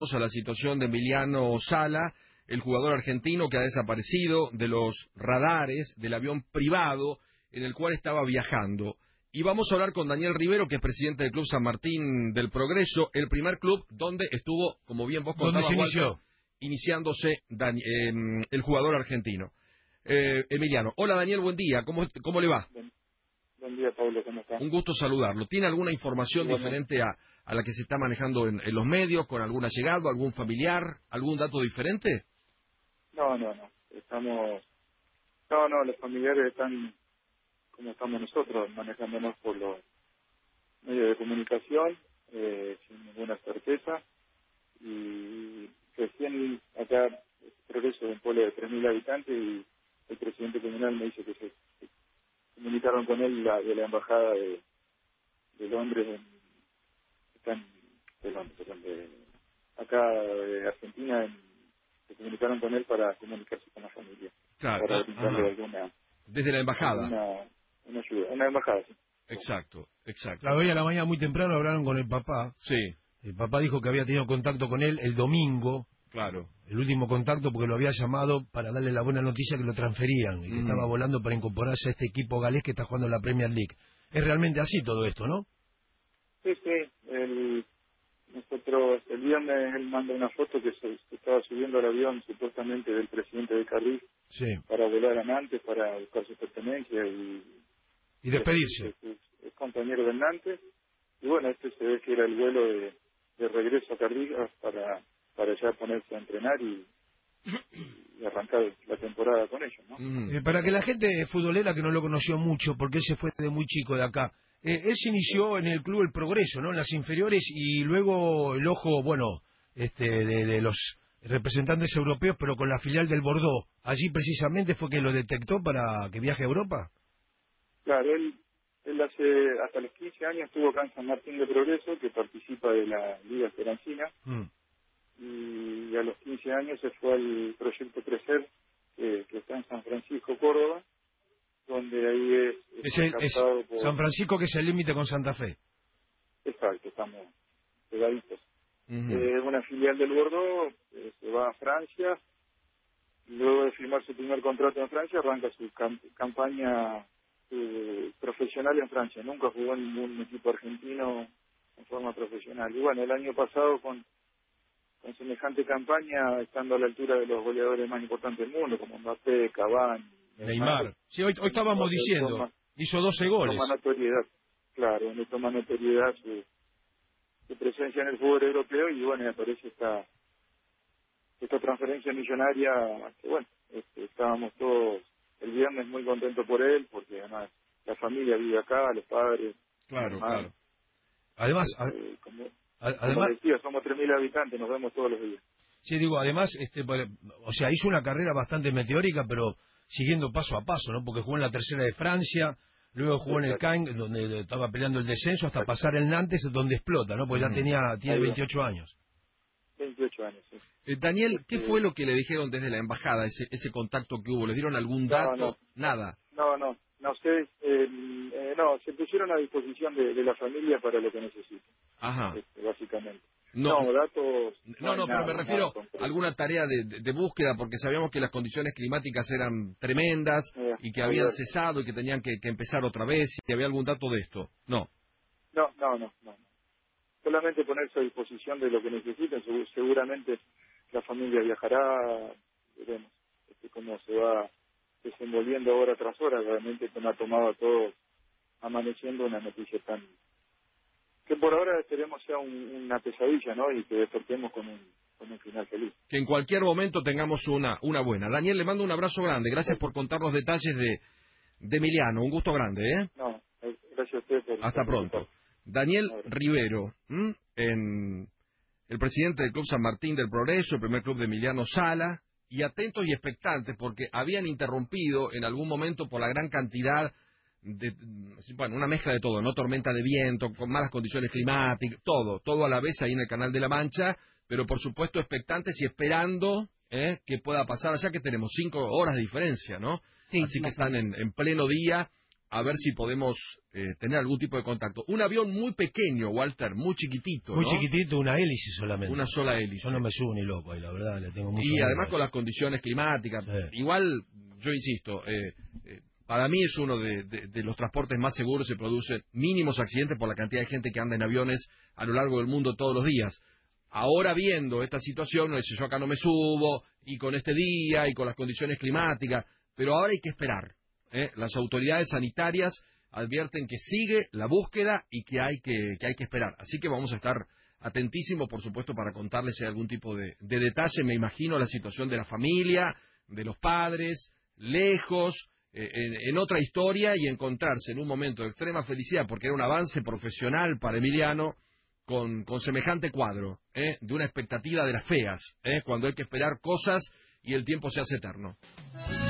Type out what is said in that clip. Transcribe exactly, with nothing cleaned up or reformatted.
a la situación de Emiliano Sala, el jugador argentino que ha desaparecido de los radares del avión privado en el cual estaba viajando. Y vamos a hablar con Daniel Rivero, que es presidente del Club San Martín del Progreso, el primer club donde estuvo, como bien vos contabas, ¿Dónde se inició? Walter, iniciándose Dan, eh, el jugador argentino. Eh, Emiliano. Hola Daniel, buen día. ¿Cómo, cómo le va? Buen, buen día, Pablo, ¿cómo está? Un gusto saludarlo. ¿Tiene alguna información Igualmente. diferente a, a la que se está manejando en, en los medios, con algún allegado, algún familiar, algún dato diferente? No, no, no. Estamos... No, no, los familiares están como estamos nosotros, manejándonos por los medios de comunicación, eh, sin ninguna certeza. Y recién acá, Progreso es un pueblo de tres mil habitantes y el presidente comunal me dice que se, se comunicaron con él la, de la embajada de, de Londres, en, están de Londres, perdón, de, acá de Argentina, en, se comunicaron con él para comunicarse con la familia, Claro. para Ah, brindarle ajá. alguna, Desde la embajada. alguna una ayuda, una embajada, sí. Exacto, exacto. La hoy a la mañana muy temprano hablaron con el papá. Sí, El papá dijo que había tenido contacto con él el domingo, claro. el último contacto, porque lo había llamado para darle la buena noticia que lo transferían y que Mm. estaba volando para incorporarse a este equipo galés que está jugando en la Premier League. Es realmente así todo esto, ¿no? Sí, sí, el, nosotros, el viernes él manda una foto que se que estaba subiendo al avión supuestamente del presidente de Carril Sí. para volar a Nantes, para buscar su pertenencia y... Y despedirse. Es, es- es compañero de Nantes, y bueno, este se ve que era el vuelo de, de regreso a Cardigas para, para ya ponerse a entrenar y, y arrancar la temporada con ellos, ¿no? Mm. Eh, para que la gente futbolera que no lo conoció mucho, porque él se fue de muy chico de acá, eh, él se inició en el club El Progreso, ¿no? En las inferiores y luego el ojo, bueno, este, de, de los representantes europeos, pero con la filial del Bordeaux. Allí precisamente fue que lo detectó para que viaje a Europa. Claro, él, él hace hasta los quince años estuvo acá en San Martín de Progreso, que participa de la Liga Esperancina, Mm. y a los quince años se fue al proyecto Crecer, que, que está en San Francisco, Córdoba, donde ahí es, Es, es el- es captado por... San Francisco, que es el límite con Santa Fe. Exacto, estamos pegaditos. Ujú. Eh, una filial del Bordeaux, eh, se va a Francia, y luego de firmar su primer contrato en Francia, arranca su cam- campaña eh, profesional en Francia. Nunca jugó en ningún equipo argentino en forma profesional. Y bueno, el año pasado con, con semejante campaña, estando a la altura de los goleadores más importantes del mundo, como Mbappé, Cavani, Neymar. Sí, hoy, hoy estábamos donde diciendo, toma, hizo doce goles. toma notoriedad, claro, donde toma notoriedad su, su presencia en el fútbol europeo, y bueno, y aparece esta esta transferencia millonaria, que bueno, este, estábamos todos el viernes muy contentos por él, porque además la familia vive acá, los padres, mi Claro, hermano, claro. Además, este, como, a- como además, decía, somos tres mil habitantes, nos vemos todos los días. sí, digo, además, este, por- o sea, hizo una carrera bastante meteórica, pero siguiendo paso a paso, ¿no? Porque jugó en la tercera de Francia, luego jugó en el Exacto, Caen, donde estaba peleando el descenso, hasta exacto. pasar el Nantes, donde explota, ¿no? Porque ya Ujú. tenía, tiene Ahí va, veintiocho años. veintiocho años, sí. Eh, Daniel, ¿qué fue Este, lo que le dijeron desde la embajada, ese, ese contacto que hubo? ¿Les dieron algún no, dato? no, Nada. no, no, no sé, eh, eh, no, se pusieron a disposición de, de la familia para lo que necesiten, Ajá. este, básicamente. No, No, datos, no no, hay no, pero me nada, nada refiero a concreto. alguna tarea de, de- de búsqueda, porque sabíamos que las condiciones climáticas eran tremendas Eh, y que habían Alberto. cesado y que tenían que, que empezar otra vez. ¿Y había algún dato de esto? No. No, no, no, no. Solamente ponerse a disposición de lo que necesiten. Segu- Seguramente la familia viajará, veremos este, cómo se va desenvolviendo hora tras hora. Realmente que me ha tomado a todos amaneciendo una noticia tan... que por ahora esperemos sea un- una pesadilla, ¿no? Y que despertemos con un, con un final feliz. Que en cualquier momento tengamos una, una buena. Daniel, le mando un abrazo grande. Gracias por contar los detalles de, de Emiliano. Un gusto grande, ¿eh? No, eh, gracias a usted por, Hasta por pronto. preocuparse. Daniel Un abrazo. Rivero, ¿m? en el presidente del Club San Martín del Progreso, el primer club de Emiliano Sala, y atentos y expectantes porque habían interrumpido en algún momento por la gran cantidad de, bueno, una mezcla de todo, ¿no? Tormenta de viento, con malas condiciones climáticas, todo, todo a la vez ahí en el Canal de la Mancha, pero por supuesto expectantes y esperando ¿eh? que pueda pasar, allá que tenemos cinco horas de diferencia, ¿no? Sí, Así que más o están menos. en, en pleno día a ver si podemos eh, tener algún tipo de contacto. Un avión muy pequeño, Walter, muy chiquitito, Muy ¿no? chiquitito, una hélice solamente. Una sola hélice. Yo no me subo ni loco ahí, la verdad, le tengo mucho Y miedo además a con eso. las condiciones climáticas. Sí. Igual, yo insisto, eh, eh, para mí es uno de, de, de los transportes más seguros, se producen mínimos accidentes por la cantidad de gente que anda en aviones a lo largo del mundo todos los días. Ahora viendo esta situación, no dice yo acá no me subo, y con este día, y con las condiciones climáticas, pero ahora hay que esperar. ¿eh? Las autoridades sanitarias advierten que sigue la búsqueda y que hay que, que hay que esperar. Así que vamos a estar atentísimos, por supuesto, para contarles si hay algún tipo de, de detalle. Me imagino la situación de la familia, de los padres, lejos, eh, en, en otra historia, y encontrarse en un momento de extrema felicidad, porque era un avance profesional para Emiliano, con, con semejante cuadro, ¿eh? de una expectativa de las feas, ¿eh? cuando hay que esperar cosas y el tiempo se hace eterno.